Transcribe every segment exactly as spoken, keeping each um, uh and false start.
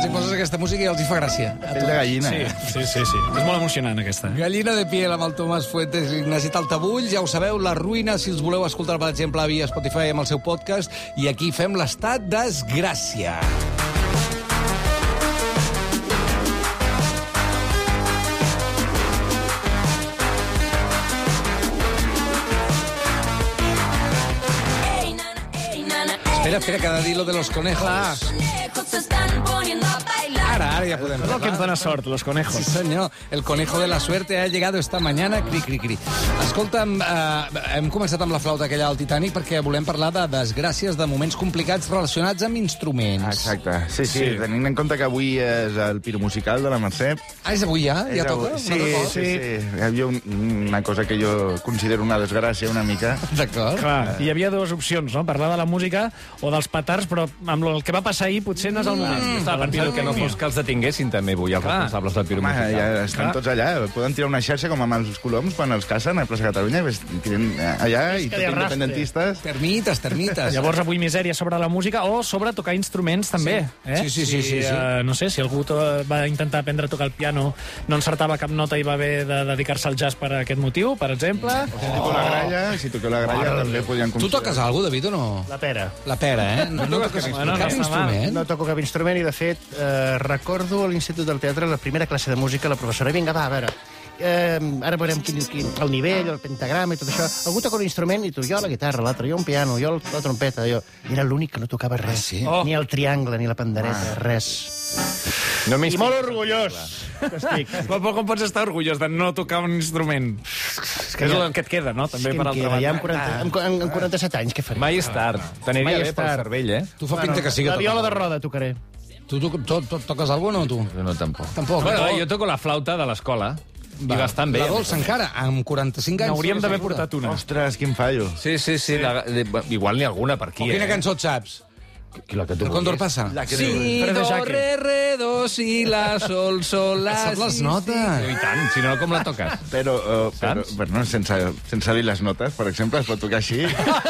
els hi poses aquesta música i els hi fa gràcia. Pell de gallina. Sí, sí, sí, sí. És molt emocionant, aquesta. Gallina de piel amb el Tomàs Fuentes i Ignasi Taltabull. Ja ho sabeu, La Ruïna, si els voleu escoltar, per exemple, via Spotify amb el seu podcast. I aquí fem l'estat desgràcia. Espera, espera, que ha de dir lo de los conejos. Ara, ara ja podem És el que ens dona sort, los conejos. Sí, senyor. El conejo de la suerte ha llegado esta mañana. Cri, cri, cri. Escolta'm, eh, hem començat amb la flauta aquella del Titanic perquè volem parlar de desgràcies, de moments complicats relacionats amb instruments. Exacte. Sí, sí, Sí. tenint en compte que avui és el piromusical de la Mercè. Ah, és avui ja? Ja És toca? avui- Sí, sí, sí. Hi havia un, una cosa que jo considero una desgràcia una mica. D'acord. Clar, hi havia dues opcions, no? Parlar de la música o dels petards, però amb el que va passar ahir potser no és el moment. Jo estava pensant que no fos que els detinguessin també avui, els Clar. responsables del Home, piromusical. ja estan Clar. tots allà. Poden tirar una xarxa com amb els coloms quan els cacen a plaça Catalunya. Ves, tiren allà i que tot li arrastre. independentistes. Termites, termites. Llavors avui misèria sobre la música o sobre tocar instruments també. Eh? Sí, sí, sí, sí, sí. Eh, no sé, si algú to va intentar aprendre a tocar el piano, no encertava cap nota i va haver de dedicar-se al jazz per aquest motiu, per exemple. Si toqueu la gralla, si toqueu la gralla també podien Tu toques alguna cosa, David, o no? La pera. La pera, eh? No, no toques Bueno, cap no està instrument? No toco cap instrument i, de fet, eh, recordo a l'Institut del Teatre la primera classe de música, la professora, vinga, va, a veure, eh, ara veurem quin, quin, el nivell, el pentagrama i tot això. Algú toca un instrument i tu, jo la guitarra, l'altre, jo un piano, jo la trompeta, jo... I era l'únic que no tocava res. Ah, sí? Oh. Ni el triangle, ni la pandereta, ah. res. No I molt orgullós que estic. Però, però com pots estar orgullós de no tocar un instrument? És que és el que et queda, no? També Què per em altra queda? Ja banda. amb, quaranta, amb, amb, amb quaranta-set anys, què faré? Mai és tard. T'aniria Mai bé és pel tard. cervell, eh? Tu fa pinta que sigui... La viola de roda tocaré. Tu, tu, tu, tu toques alguna o no, tu? Jo no, tampoc. Tampoc. Bueno, no? jo toco la flauta de l'escola. I Va. bastant bé. La dolça encara, amb quaranta-cinc anys. N'hauríem d'haver segura. portat una. Ostres, quin fallo. Sí, sí, sí. La, de, igual n'hi ha alguna per O aquí, quina eh? cançó et saps? Qui la que tu El Cóndor vulguis. passa? La que Sí, sí, Fredo do, Jaque. re, re, do, si, la, sol, sol, la, Et saps les si, notes? Sí. I tant, si no, com la toques? Però, uh, però Saps? bueno, sense, sense dir les notes, per exemple, es pot tocar així.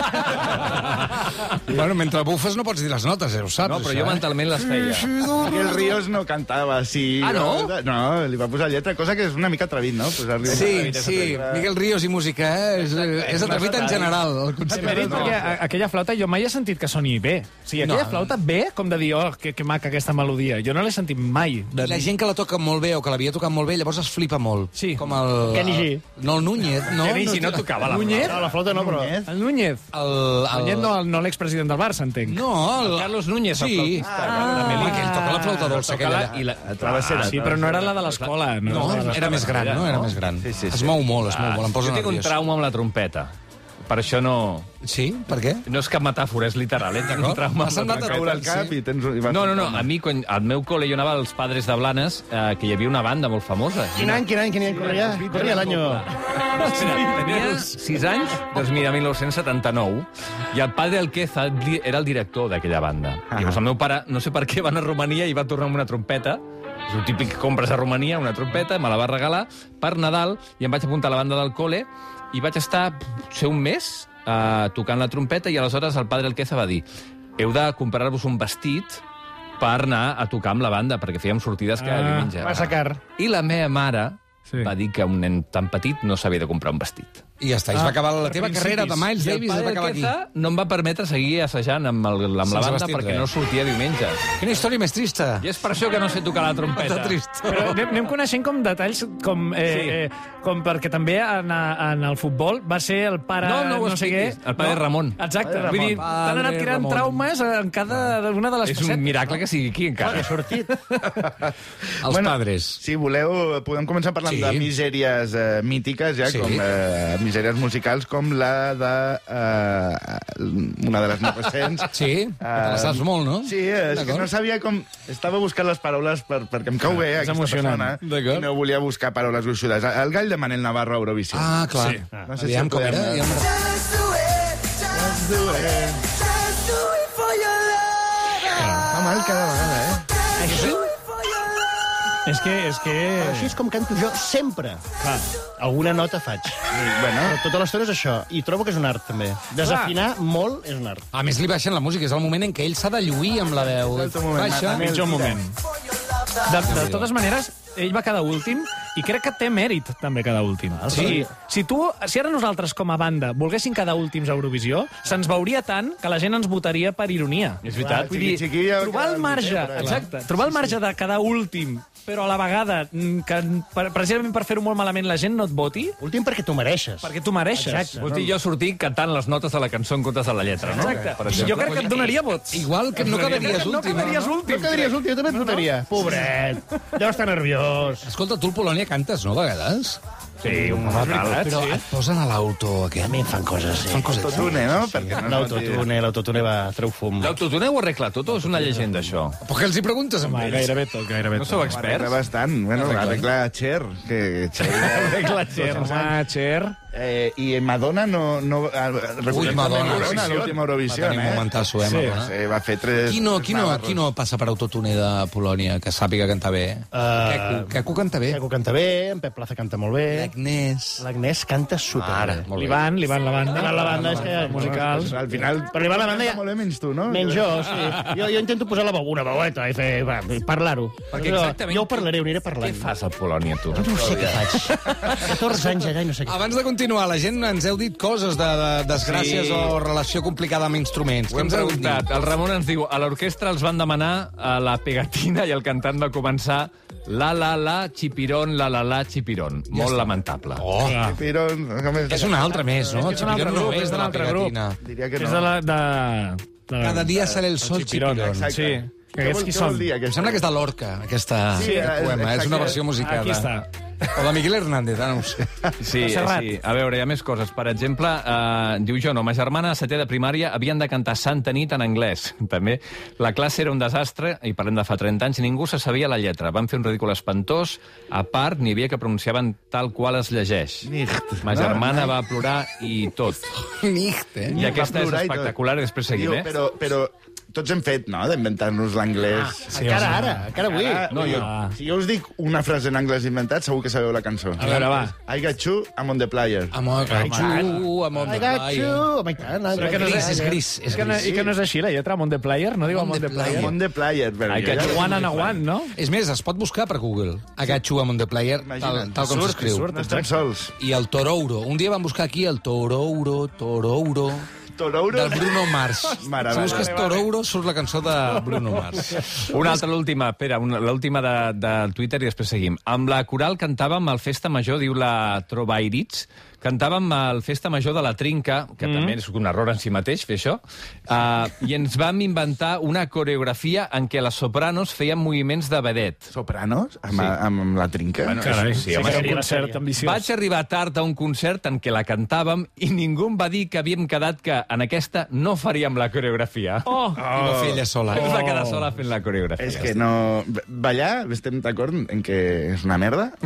Bueno, mentre bufes no pots dir les notes, eh, ho saps, No, però això, jo eh? mentalment les feia. Miguel Ríos no cantava així. Ah, no? No, li va posar lletra, cosa que és una mica atrevit, no? Posar-li una Sí, lletra. sí, Miguel Ríos i música, eh? És, és atrevit en general, el concepte. Mèrit, perquè a- aquella flauta jo mai he sentit que soni bé. O sigui, aquella No. flauta bé, com de dir, oh, que, que maca aquesta melodia. Jo no l'he sentit mai. De... La gent que la toca molt bé o que l'havia tocat molt bé, llavors es flipa molt. Sí. Com el... Kenny G. No, el Núñez. No, Kenny G no tocava la Núñez? No, la flauta no, però... El Núñez. El, el... Núñez no, no l'expresident del Barça, entenc. No, el... El Carlos Núñez, el Sí. flautista, Ah, de Melilla. que ell toca la flauta dolça, aquella allà. I la, Travessera. Sí, però no era la de l'escola. No, era la de era més gran, no? Era més gran. Sí, sí, sí. Es mou molt, es mou molt, em posa jo tinc un nerviós. trauma amb la trompeta. Per això no... Sí? Per què? No és cap metàfora, és literal, eh? Tinc un trauma M'ha amb la semblat trompeta. Caure al cap i tens... I vas- No, no, no, a mi, quan, al meu col·le, jo anava als Padres de Blanes, eh, que hi havia una banda molt famosa. Quin any, quin any, quin any corria? Corria l'any... Espera, tenia sis anys, doncs mira, mil nou-cents setanta-nou, i el padre Alqueza di- era el director d'aquella banda. Ah. Llavors el meu pare, no sé per què, va anar a Romania i va tornar amb una trompeta. És un típic que compres a Romania, una trompeta, me la va regalar per Nadal, i em vaig apuntar a la banda del col·le, i vaig estar, potser un mes, uh, tocant la trompeta, i aleshores el padre Alqueza va dir: heu de comprar-vos un vestit per anar a tocar amb la banda, perquè fèiem sortides cada Ah, diumenge. Massa car. I la meva mare Sí. va dir que un nen tan petit no s'havia de comprar un vestit. I ja està, i es va acabar la teva principis. carrera de Miles I el Davis, es va padre acabar aquí. Alqueza no em va permetre seguir assajant amb, el, amb Sense la banda vestit, perquè res. no sortia diumenge. Quina història més trista. I és per això que no sé tocar la trompeta. Està trist. Però anem, anem coneixent com detalls, com, eh, Sí. eh, com perquè també en, en el futbol va ser el pare No, no ho no sé què. expliquis. El pare Ramon. Exacte. Padre Vull dir, Ramon. t'han anat Padre tirant Ramon. traumes en cada una de les És un facetes. miracle que sigui aquí, encara. He sortit. Els padres. Si voleu, podem començar parlant Sí. de misèries eh, mítiques, ja, Sí. com eh, misèries musicals, com la de... Eh, una de les més recents. Sí? Te la saps molt, no? Sí, és que D'acord. no sabia com... Estava buscant les paraules per, perquè em cau bé és aquesta emocionant. persona D'acord. i no volia buscar paraules gruixudes. El gall de Manel Navarro a Eurovisió. Ah, clar. Sí. No sé si Aviam el com podem- era. Ja em- Fa mal cada vegada, eh? Així, És que... És que... així és com canto jo sempre. Clar. Alguna nota faig. Bueno, Però tota l'estona és això. I trobo que és un art, també. Desafinar molt és un art. A més, li baixen la música. És el moment en què ell s'ha de lluir amb la veu. És el teu moment, Baixa. Manel. Pitjor moment. De, de totes maneres, ell va quedar últim i crec que té mèrit també quedar últim. Sí? O sigui, si, tu, si ara nosaltres com a banda volguéssim quedar últims a Eurovisió, se'ns veuria tant que la gent ens votaria per ironia. És veritat. Vull dir, Xiqui, xiqui, ja trobar el queda marge, el temps, exacte, trobar el marge de quedar últim, però a la vegada, que per, precisament per fer-ho molt malament la gent no et voti, Últim perquè tu mereixes. perquè tu mereixes. Exacte. Vols dir jo sortir cantant les notes de la cançó en comptes de la lletra, no? Exacte. Per exemple. Jo crec que et donaria vots. Igual que no quedaries No últim. quedaries no? últim. No quedaries últim, jo també et votaria. Pobret, deu estar nerviós. Escolta, tu al Polònia cantes, no, a vegades? Sí, un fatal. Però et posen a l'auto A aquest. mi em fan coses, sí. Fan coses. Autotune, no? Perquè no L'autotune, l'autotune va treu fum. L'autotune ho arregla tot o és una llegenda, això? Però què els hi preguntes amb Home, ells? gairebé tot, gairebé No tot. sou Arregla experts? bastant. Bueno, arregla Cher, que Cher... Arregla Cher. Home, Cher. Eh, I Madonna no... no Ui, Madonna. Madonna, l'última Eurovisió, Va tenir un eh? momentazo, eh, Sí. Madonna? Sí, va fer tres... Qui no, tres qui, no, navarros. qui no passa per autotune de Polònia, que sàpiga cantar bé? Uh, Queco, Queco canta bé. Queco canta bé, en Pep Plaza canta molt bé. L'Agnès. L'Agnès canta superbé. Molt bé. L'Ivan, l'Ivan, la banda. L'Ivan, la banda, és que... Musical. Al final... Però l'Ivan, la banda ja... Molt bé, menys tu, no? Menys jo, sí. Jo, jo intento posar la veu, una veueta i fer, va, parlar-ho. Perquè Jo- exactament- Jo ho parlaré, ho aniré Què parlant. fas a Polònia, tu? No sé què faig. catorze anys allà i no sé què. Abans de continuar, la gent ens heu dit coses de, de desgràcies Sí. o relació complicada amb instruments. Ho Què hem ens heu preguntat. dit? El Ramon ens diu, a l'orquestra els van demanar a la pegatina i el cantant va començar la la la chipirón, la la la chipirón. Molt lamentable. Oh, Pirón, com és? és un altre més, no? És un altre Chipirón no grup, és és de un la altre grup. pegatina. Diria que És no. de la... De, de, Cada dia sale el sol, Chipirón. Chipirón. Exacte. Sí. Què Aquests vol, qui què vol són? dir, Em aquesta? sembla que és de Lorca, aquesta, Sí, aquest és- poema. És una exacte. versió musicada. Aquí està. O de Miguel Hernández, ara no ho sé. Sí, Serrat. sí. A veure, hi ha més coses. Per exemple, eh, diu jo, no, ma germana a setè de primària havien de cantar Santa nit en anglès. També la classe era un desastre, i parlem de fa trenta anys, ningú se sabia la lletra. Van fer un ridícul espantós. A part, n'hi havia que pronunciaven tal qual es llegeix. Nicht. Ma germana va plorar i tot. Nicht, eh? I aquesta és plorar i tot. espectacular, i després seguim, Diu, eh? Però, però tots hem fet, no?, d'inventar-nos l'anglès. Sí, encara home. ara, encara avui. Ara, No, jo- Ah. Si jo us dic una frase en anglès inventat, segur que sabeu la cançó. A veure, va. I got you, I'm on the player. Amor, gaitxu, amor I de got playa. you. Home, i tant, Però que no Gris, és, és gris, és és que no, gris. I que no és així, la lletra, Mont de Player? No diu Mont Mont de de Player. Player? I'm on the player. Però I jo got ja- you. One and a one, no? És més, es pot buscar per Google. Agatxu amb the player, tal, Imagina't. tal com Surt, s'escriu. surt. No estem sols. I el Torouro. Un dia van buscar aquí el Torouro, Torouro, Torouro. del Bruno Mars. Meravella. Si busques Torouro, surt la cançó de Bruno Mars. Una altra, l'última, espera, una- l'última de, de Twitter i després seguim. Amb la coral cantàvem al Festa Major, diu la Trovairitz, cantàvem al Festa Major de la Trinca, que mm. també és un error en si mateix, fer això, uh, i ens vam inventar una coreografia en què les sopranos feien moviments de vedet. Sopranos? Amb, sí. amb la trinca? Bueno, Carai, sí, sí, home, que era sí. un concert ambiciós. Vaig arribar tard a un concert en què la cantàvem i ningú em va dir que havíem quedat que en aquesta no faríem la coreografia. Oh! I va fer ella sola. Es va quedar sola fent la coreografia. És que no... Ballar, estem d'acord en que és una merda?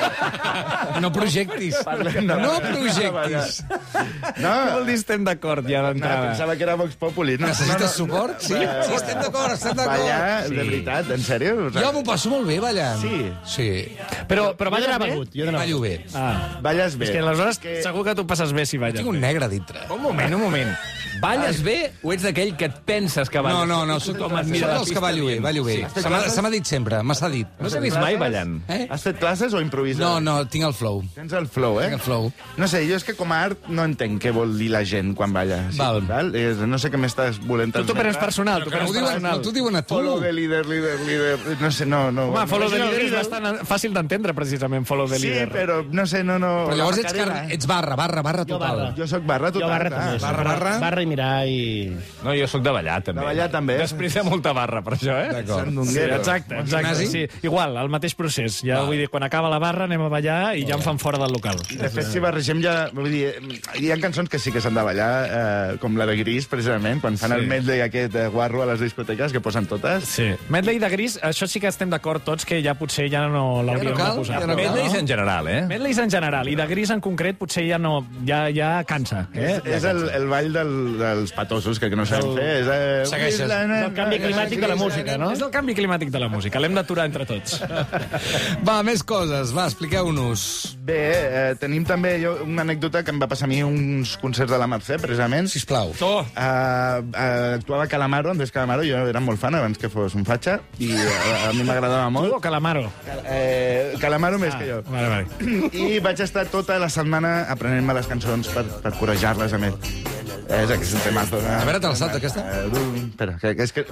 No projectis. Parlem de- No projectis. No, Què vol dir estem d'acord ja no, d'entrada? pensava que era Vox Populi. No, Necessites no, no. suport? Sí? Sí, estem d'acord, estem d'acord. Ballar, de veritat, en sèrio? Jo m'ho passo molt bé ballant. Sí. Sí. Però, però Jo he balles d'anar bé? begut, jo he d'anar Ballo bé. Ah. Balles bé. És que aleshores segur que tu passes bé si balles Tinc un bé. negre dintre. Un moment, un moment. Balles bé o ets d'aquell que et penses que balles? No, no, no, soc, Tothom soc et mira dels que ballo bé, ballo bé. Sí. Se m'ha se m'ha dit sempre, m'ha s'ha dit. No t'he vist mai ballant. Eh? Has fet classes o improvises? No, no, tinc el flow. Tens el flow, eh? Tinc el flow. No sé, jo és que com a art no entenc què vol dir la gent quan balla. Sí, Val. val? És, no sé què m'estàs volent Tu t'ho prens personal, tu Que no prens ho diuen, personal. no t'ho diuen a tu. Follow the leader, leader, leader... No sé, no... no Home, follow the Imagina el leader és bastant fàcil d'entendre, precisament, follow the Sí, leader. però no sé, no... no Però llavors la ets, Macarena, car... eh? ets barra, barra, barra Jo total. barra. Jo sóc barra total. Jo barra clar. també. Barra, barra. Barra i mirar i... No, jo sóc de ballar, també. De ballar, també. Després de molta barra, per això, eh? D'acord. Sant Sí, Donguero. exacte, exacte. Gimnasi? Sí, igual, el mateix procés. Ja vull dir, quan acaba la barra anem a ballar i ja em fan fora del local. De fet, si barregem ja... Vull dir, hi ha cançons que sí que s'han de ballar, eh, com la de Gris, precisament, quan fan Sí. el medley aquest de guarro a les discoteques, que posen totes. Sí. Medley de Gris, això sí que estem d'acord tots, que ja potser ja no l'hauríem cal, de posar. ja no cal. Medleys en general, eh? Medleys en general, i de Gris en concret potser ja no, ja, ja cansa. Eh? Eh? És, és el, el ball aquell del, dels patosos, que, que no sabem fer. És, eh, Segueixes. és la- El canvi climàtic de la música, no? És el canvi climàtic de la música. L'hem d'aturar entre tots. Va, més coses. Va, expliqueu-nos. Bé, eh, tenim també jo, una anècdota que em va passar a mi uns concerts de la Mercè, precisament. Sisplau. Oh, Uh, uh, actuava Calamaro, Andrés Calamaro, jo era molt fan abans que fos un fatxa, i uh, a mi m'agradava tu molt. o Calamaro? Eh, Calamaro més que jo. Vale, vale. I vaig estar tota la setmana aprenent-me les cançons per, per corejar-les amb ell. És aquest un temazo. A veure, te la salta, aquesta? Eh, espera, que, que és que...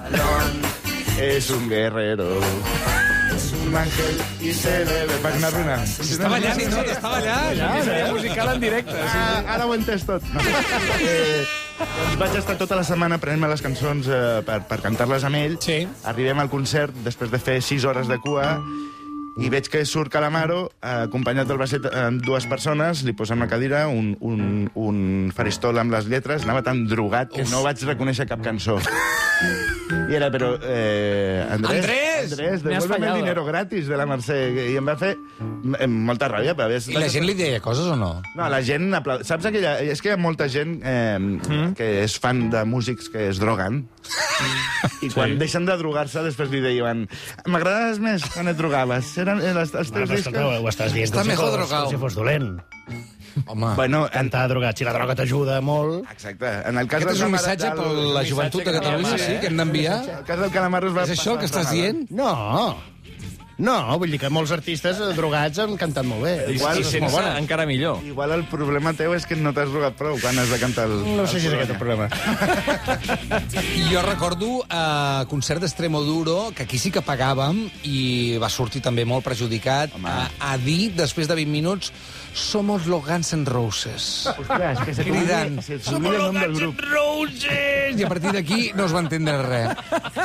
És un guerrero, és un àngel i se le ve... Vaig anar a arruïnar. Està ballant i tot, està ballant. Aquí seria musical en directe. Sí. Ah, ara ho he entès tot. No. Eh, doncs vaig estar tota la setmana aprenent-me les cançons eh, per, per cantar-les amb ell. Sí. Arribem al concert després de fer sis hores de cua i veig que surt Calamaro, eh, acompanyat del basset amb dues persones, li posen una cadira, un, un, un faristol amb les lletres, anava tan drogat que Uf. no vaig reconèixer cap cançó. I era, però... Eh, Andrés, Andrés! Andrés, Me has devuélveme el fallado. dinero gratis de la Mercè. I em va fer eh, molta ràbia. Però I la gent li deia coses o no? No, la gent... aplau- Saps aquella... És que hi ha molta gent eh, mm. que és fan de músics que es droguen. I quan sí. deixen de drogar-se, després li deien m'agradaves més quan et drogaves. Eren eh, els, els teus Bueno, discos... escolta, ho estàs dient Està com si mejor fos- drogado. com si fos dolent. Home, Bueno, en, Cantar drogat, si la droga t'ajuda molt... exacte. En el cas aquest és un del missatge per del- la joventut de Catalunya, sí, que hem d'enviar. El cas del Calamaro es va... És això que estàs dient? No, no, vull dir que molts artistes eh, drogats han cantat molt bé. Igual I és sense, molt bona. encara millor. Igual el problema teu és que no t'has drogat prou quan has de cantar el... No sé si és aquest el problema. Jo recordo a uh, concert d'Extremoduro, que aquí sí que pagàvem, i va sortir també molt perjudicat, a, a dir, després de vint minuts, somos los Guns N' Roses. Ostres, que se Cridant, se t'oblida el nom del grup. Roses! I a partir d'aquí no es va entendre res.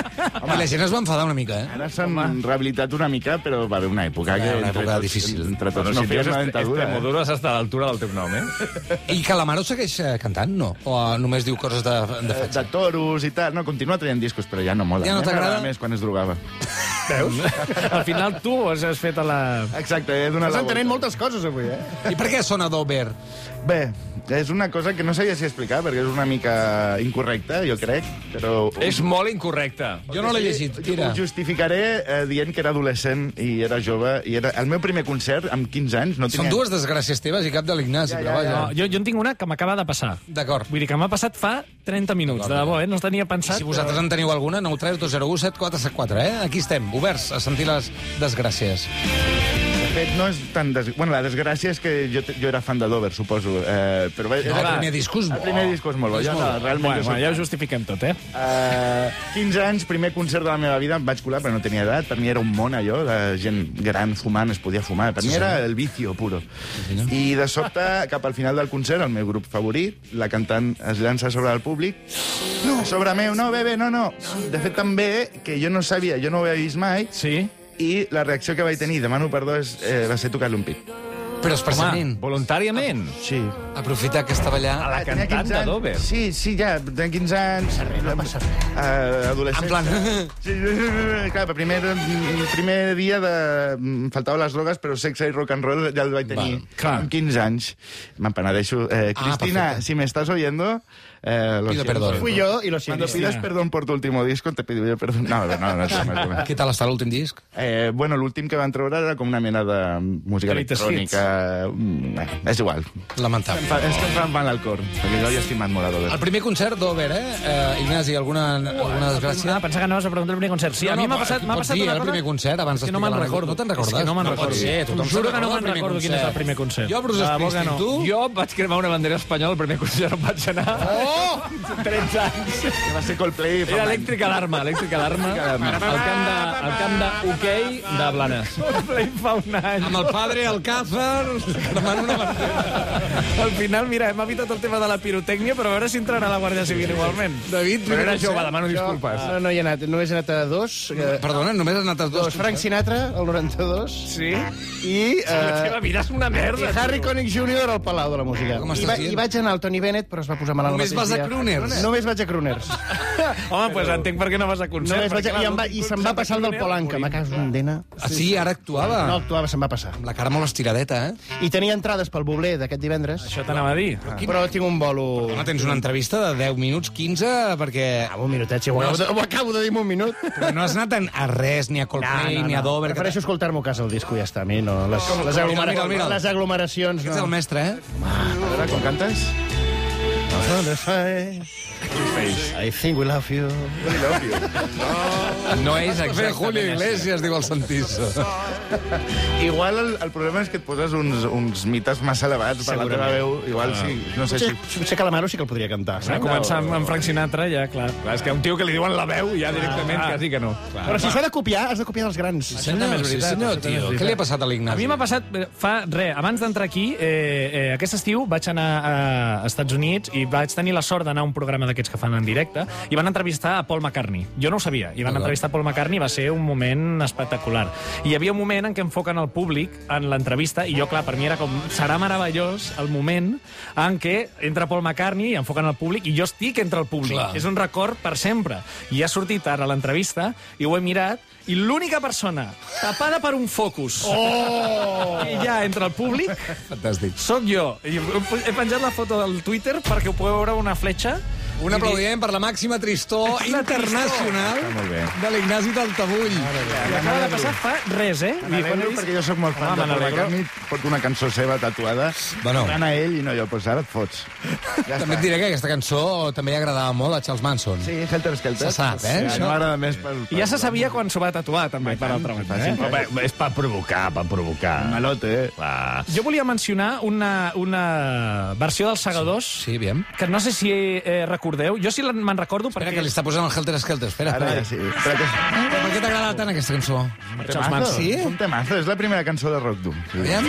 I la gent es va enfadar una mica, eh? Ara s'han rehabilitat una mica, però va haver una època que... Una entre època tots- difícil. Entre tots Bueno, no si feies dius una est- dentadura. eh? Extremoduro s'està a l'altura del teu nom, eh? I Calamaro segueix eh, cantant, no? O eh, només diu coses de, de De, fetge? de toros i tal. No, continua traient discos, però ja no mola. Ja no A mi t'agrada? m'agradava més quan es drogava. Veus? Al final tu has, has fet a la... Exacte, he donat Estàs la entenent volta. moltes coses avui, eh? I per què sona Dover? Bé, és una cosa que no sabia si explicar, perquè és una mica incorrecta, jo crec, però... És molt incorrecte. Jo no l'he llegit, tira. Ho justificaré eh, dient que era adolescent i era jove, i era el meu primer concert, amb quinze anys, no Són tenia... dues desgràcies teves i cap de l'Ignasi, Ja, però ja, vaja. No, jo, jo en tinc una que m'acaba de passar. D'acord. Vull dir que m'ha passat fa trenta minuts, de debò, eh? No tenia pensat... Si vosaltres en teniu alguna, nou tres dos zero u set quatre set quatre, eh? Aquí estem, oberts a sentir les desgràcies. De fet, no és tan... Des... Bueno, la desgràcia és que jo, te- jo era fan de Dover, suposo, eh, però... No, el primer disco és bo. El primer disco és molt bo, És ja, molt no, bo. realment... Bueno, jo bueno, soc- ja ho justifiquem tot, eh? Uh, quinze anys, primer concert de la meva vida, em vaig colar, però no tenia edat. Per mi era un món, allò, de gent gran fumant, es podia fumar. Per mi era el vicio puro. I de sobte, cap al final del concert, el meu grup favorit, la cantant es llança sobre el públic. No, sobre meu, no, bebé, no, no. De fet, també, que jo no sabia, jo no ho havia vist mai, Sí? i la reacció que vaig tenir, demano perdó, és, eh, va ser tocar-li un pit. Però expressament. Home, voluntàriament. Sí. Aprofitar que estava allà. A la Tenia cantant quinze de anys. Dover. Sí, sí, ja, tenia quinze anys. No passa res. Uh, adolescent. En plan... Sí, clar, el primer, el primer dia de... em faltaven les drogues, però sexe i rock and roll ja el vaig tenir Val, clar. amb quinze anys. Me'n penedeixo. Eh, Ah, Cristina, perfecte. si me estás oyendo... Eh, lo Pido siento. perdón. Fui yo y lo siento. Cuando pidas perdón por tu último disco, te pido perdón. No, no, no, no, és broma, és broma. Què tal està l'últim disc? Eh, bueno, l'últim que van treure era com una mena de música Greatest electrònica. Mm, eh, és igual. Lamentable. Em fa, és que em fa mal el cor, perquè jo he estimat molt a Dover. El primer concert d'Over, eh? eh Ignasi, alguna, alguna desgràcia? Ah, pensava que anaves a preguntar el primer concert. Sí, No, a mi no, m'ha passat, m'ha pots passat dir, una el cosa... primer concert, abans És que no d'explicar me'n l'anècdota. recordo. No te'n recordes? És que no me'n No pot recordo. ser, tothom T'ho juro se'n que no recorda me'n del primer recordo quin és el concert. primer concert. Jo, Bruce De debò que Springsteen, no. tu? Jo vaig cremar una bandera espanyola, el primer concert on vaig anar. Oh! tretze anys. Que va ser Coldplay. fa Era un any. Elèctrica Alarma, Elèctrica Alarma, al camp de, al camp de hoquei de Blanes. Play fa un any. Amb el padre Alcázar, cremant una bandera. Al final, mira, hem evitat el tema de la pirotècnia, però a veure si entrarà la Guàrdia Civil igualment. David, Però era primer jove, concert. demano disculpes. No, no hi he anat. Només he anat a dos. Eh, Perdona, només has anat a dos. dos. Frank Sinatra, el noranta-dos. Sí? I... La Eh, teva vida és una I merda. Harry Connick júnior al Palau de la Música. Com I, estàs va, dient? I vaig anar al Tony Bennett, però es va posar malalt el Només mateix vas a dia. crooners? Només vaig a crooners. Home, doncs entenc per què no vas a concert. Només vaig a... perquè, I, em va, clar, I se'm va passar el del Polanca. Me caso en dena. Ah, sí, ara actuava. No actuava, se'm va passar. Amb la cara molt estiradeta, I tenia entrades pel bobler d'aquest divendres, Això t'anava a dir. però tinc un bolo... No tens una entrevista de deu minuts, quinze, perquè... Ah, un minutet, si ho, acabo de, ho acabo de dir en un minut. Però no has anat a res, ni a Coldplay, ni a Dover... Prefereixo escoltar-me a casa el disco i ja està. A mi no. Les, les, aglomera... Mira'l, mira'l. les aglomeracions Ets el no. mestre, eh? A veure, com cantes? I think we love you. I love you. No és Fer exactament Julio així. Iglesias, diu el Santiso. Igual el, el problema és que et poses uns, uns mites massa elevats per la teva veu. Igual sí, no sé Potser, si... potser Calamaro sí que el podria cantar. Va començar amb, amb Frank Sinatra, ja, clar. Clar, és que un tio que li diuen la veu, ja directament, quasi que no. Però si s'ha de copiar, has de copiar dels grans. Senyor, sí, senyor, tio. Què li ha passat a A l'Ignasi? mi m'ha passat, eh, fa res, abans d'entrar aquí, eh, eh, aquest estiu vaig anar a, a Estats Units i vaig tenir la sort d'anar a un programa d'aquests que fan en directe i van entrevistar a Paul McCartney. Jo no ho sabia. I van entrevistar Paul McCartney i va ser un moment espectacular. I hi havia un moment en què enfoquen el públic en l'entrevista i jo, clar, per mi era com... Serà meravellós el moment en què entra Paul McCartney i enfoquen el públic i jo estic entre el públic. Clar. És un record per sempre. I ha sortit ara l'entrevista i ho he mirat i l'única persona tapada per un focus oh! que hi ha entre el públic Fantàstic. sóc jo. I he penjat la foto del Twitter perquè ho podeu veure una fletxa. Un aplaudiment per la màxima tristor internacional de l'Ignasi Taltabull. I acaba de passar fa res, eh? Me n'alegro perquè jo sóc molt fan Home, de me Paul n'alegro. McCartney, porto una cançó seva tatuada. Bueno. Tant a ell i no jo, doncs ara et fots. Ja També et diré que aquesta cançó també agradava molt a Charles Manson. Sí, Helter Skelter. Se sap, eh, Sí, això? no m'agrada més per... I ja se sabia quan s'ho va tatuar, també, per altra banda. Eh? Home, És per provocar, per provocar. malote, eh? Clar. Jo volia mencionar una, una versió dels Segadors Sí, aviam. que no sé si eh, recordeu. Jo sí me'n recordo Espera, perquè... que li està posant el Helter Skelter. Espera, Ara ja espera. sí. Però que... Per què t'agrada tant aquesta cançó? Temazo, Manson. Sí? un temazo. És la primera cançó de Rock Doom. Sí. Aviam.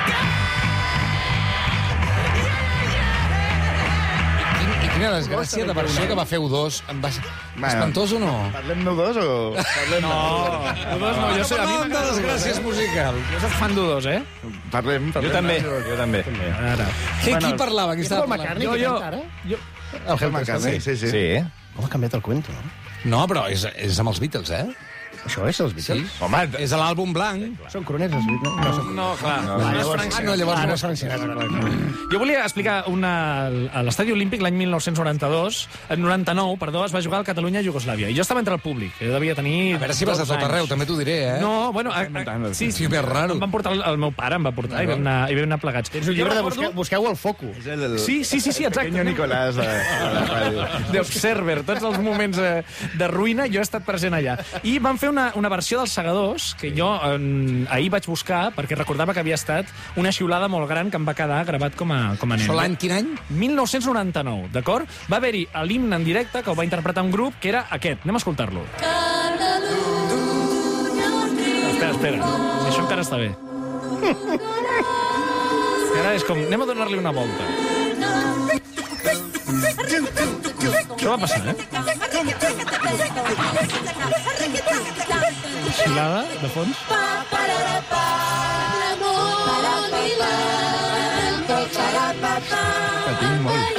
I quina desgràcia de versió que va fer U dos. Em va... Espantós o no? Parlem d'U dos o... Parlem No, U dos no, jo sé, a mi Parlàvem de m'agrada desgràcies musicals. Jo soc fan d'U dos, eh? Parlem, parlem. Jo també, jo també. Ara. Qui, qui parlava? Qui És estava Paul parlant? McCartney Jo, que jo, canta ara? jo... El Helter McCartney, Skelter. sí, sí. Sí. Com ha canviat el cuento, no? No, però és, és amb els Beatles, eh? Això és els Beatles? Home, És a l'àlbum blanc. Són croners, els Beatles? No, són... No, clar. No, Ah, no és llavors- Frank Ah, no, llavors Ah, no no és és Frank Sinatra. Jo volia explicar una... A l'Estadi Olímpic, l'any mil nou-cents noranta-dos, eh, noranta-nou, perdó, es va jugar al Catalunya-Iugoslàvia. I jo estava entre el públic. Jo devia tenir... A veure si vas a dos tot anys. arreu, també t'ho diré, eh? No, bueno... A, a, sí, Sí, ben raro. Em van portar, el, el meu pare em va portar i vam anar, i vam anar plegats. És un llibre de busqueu, busqueu el foco. És el, el... Sí, sí, sí, sí, exacte. Pequeño Nicolás de, de la ràdio. d'Observer, tots els moments eh, de ruïna, jo he estat present allà. I van fer una, una versió dels Segadors, que jo eh, ahir vaig buscar, perquè recordava que havia estat una xiulada molt gran que em va quedar gravat com a, com a nen. Això l'any, quin any? mil nou-cents noranta-nou, d'acord? Va haver-hi l'himne en directe que el va interpretar un grup que era aquest. Anem a escoltar-lo. Espera, espera. Si això encara està bé. I ara és com... Anem a donar-li una volta. Això va passar, eh? Xilada, de fons. Patim molt.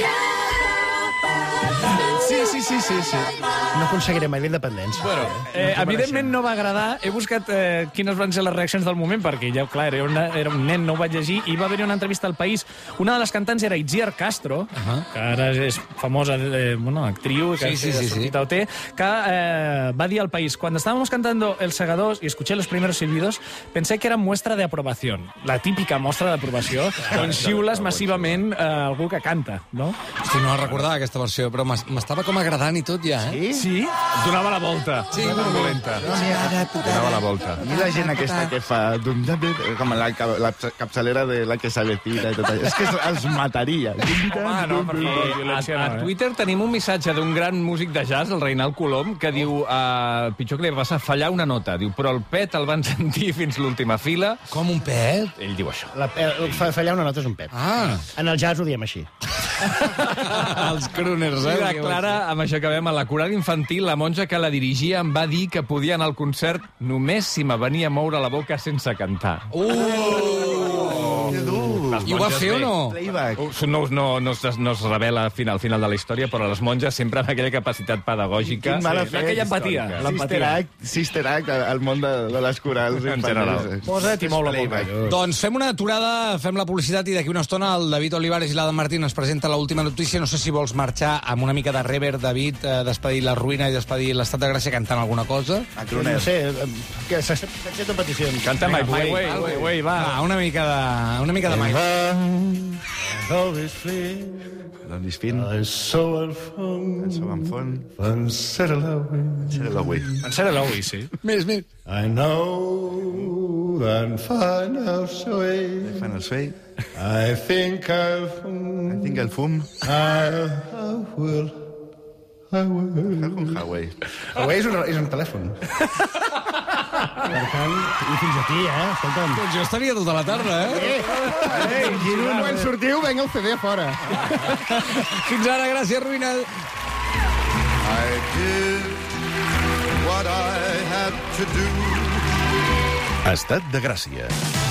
Sí, sí, sí, sí, sí. No aconseguirem mai la independència. Bueno, eh, evidentment no va agradar. He buscat eh, quines van ser les reaccions del moment, perquè ja, clar, era, una, era un nen, no ho vaig llegir, i va haver-hi una entrevista al País. Una de les cantants era Itziar Castro, uh -huh. que ara és famosa eh, bueno, actriu, que Sí, sí, sí, sí. a O T, que eh, va dir al País: cuando estábamos cantando El Segadors y escuché los primeros silbidos, pensé que era muestra de aprobación. La típica mostra d'aprovació, on xiules massivament eh, algú que canta, no? Hosti, no recordava aquesta versió, però m'es- m'estava com agradant i tot ja, eh? Sí? donava la volta. Sí, Una dolenta. Donava la volta. A mi la gent aquesta que fa... dum, dum, dum, com la, ca- la capçalera de la que s'avecina i tot allò. És que els, els mataria. Home, no, per favor, A, violència a no, eh? Twitter tenim un missatge d'un gran músic de jazz, el Reinald Colom, que diu uh, pitjor que li va passar fallar una nota. Diu, però el pet el van sentir fins l'última fila. Com un pet? Ell diu això. La, eh, fa- fallar una nota és un pet. Ah, En el jazz ho diem així. els crooners, I eh? declara, amb això que veiem, a la coral infantil, la monja que la dirigia em va dir que podia anar al concert només si me venia a moure la boca sense cantar. Uh! Les les I ho va monges fer o bé. no? Playback. No, no, no, es, no es revela al final, al final de la història, però les monges sempre amb aquella capacitat pedagògica. Quin mala Sí, fe aquella empatia, històrica. l'empatia. Sister Act, Sister Act al món de, de les corals. En general. Posa't i mou la boca. Playback. Doncs fem una aturada, fem la publicitat i d'aquí una estona el David Olivares i l'Adam Martín ens presenta l'última notícia. No sé si vols marxar amb una mica de rever, David, eh, despedir la ruïna i despedir l'estat de Gràcia cantant alguna cosa. A No Croner. sé, eh, que s'accepten peticions. Canta My Way, way, way, way, va. Va, una mica de, una mica de mai. Always free, Doncs fin. I so unfold, So en font. unsettled. Serà l'avui. En Sarah Lowy, sí. Més, més. I know that far enough away. Fan el suell. I think I'll, Tinc el fum. I, I will, I will. Un Huawei. Huawei és un, és un telèfon. Per tant, i fins aquí, eh? Escolta'm. Doncs jo estaria tota la tarda, eh? Ei, Giro, quan sortiu, venga el C D a fora. Fins ara, gràcies, ruïna. I did what I had to do. Estat de Gràcia.